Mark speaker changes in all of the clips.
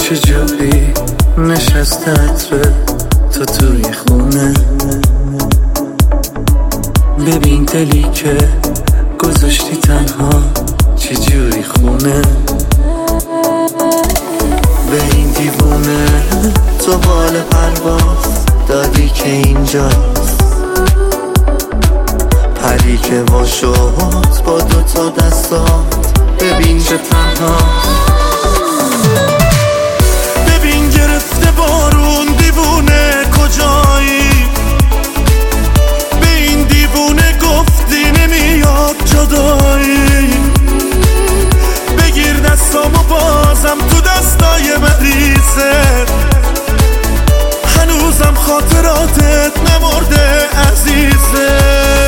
Speaker 1: چجوری نشسته عطره تو توی خونه. ببین دلی که گذاشتی تنها چجوری خونه. به این دیوونه تو بال پرواز دادی که اینجاست. پری که وا شد با دوتا دستات ببین چه تنهاست. ببین گرفته بارون دیوونه کجایی. به این دیوونه گفتی نمیاد جدایی. بگیر دستامو بازم تو دستای مریضه. هنوزم خاطراتت نمرده عزیزه.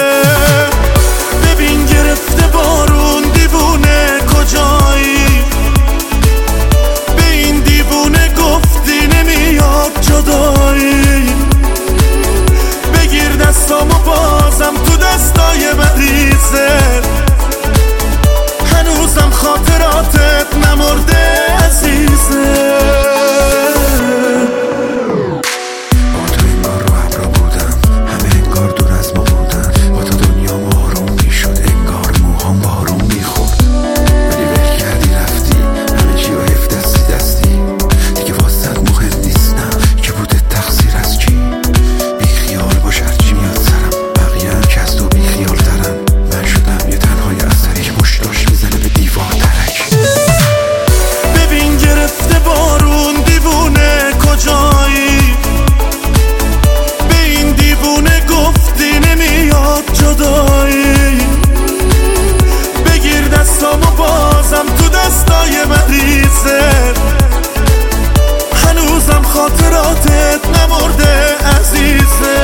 Speaker 1: ببین گرفته بارون دیوونه کجایی. به این دیوونه گفتی نمیاد جدایی. بگیر دستامو بازم تو دستای مریضه. هنوزم خاطراتت نمرده عزیزه. هنوزم خاطراتت نمرده عزیزه.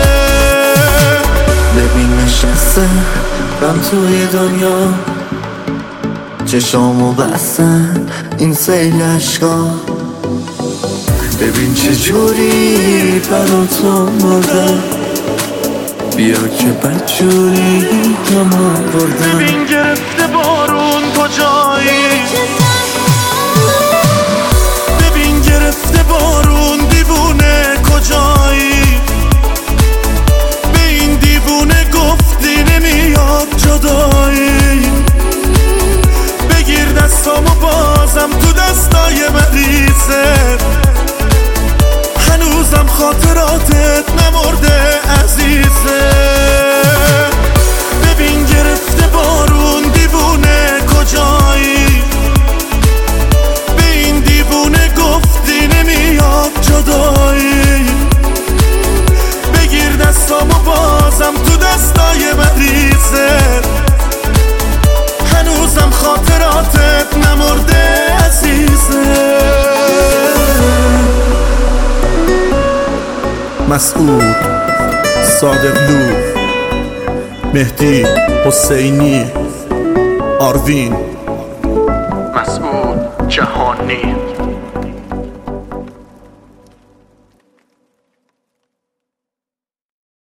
Speaker 1: ببین نشسته رم توی دنیا. چشامو بستن این سیل عشقا. ببین چجوری برا تو مردم. بیا که بدجوری همه بردم. ببین گرفته بارون کجایی. ببین گرفته بارون دیوونه کجایی. به این دیوونه گفتی نمیاد جدایی. بگیر دستامو بازم تو دستای مریضه. هنوزم خاطراتت نمرده عزیزه. ببین گرفته بارون دیوونه کجایی. به این دیوونه گفتی نمیاد جدایی. بگیر دستامو بازم تو دستای مریضه. هنوزم خاطراتت نمرده عزیزه.
Speaker 2: مسعود، صادقلو، مهدی، حسینی، آروین،
Speaker 3: مسعود جهانی.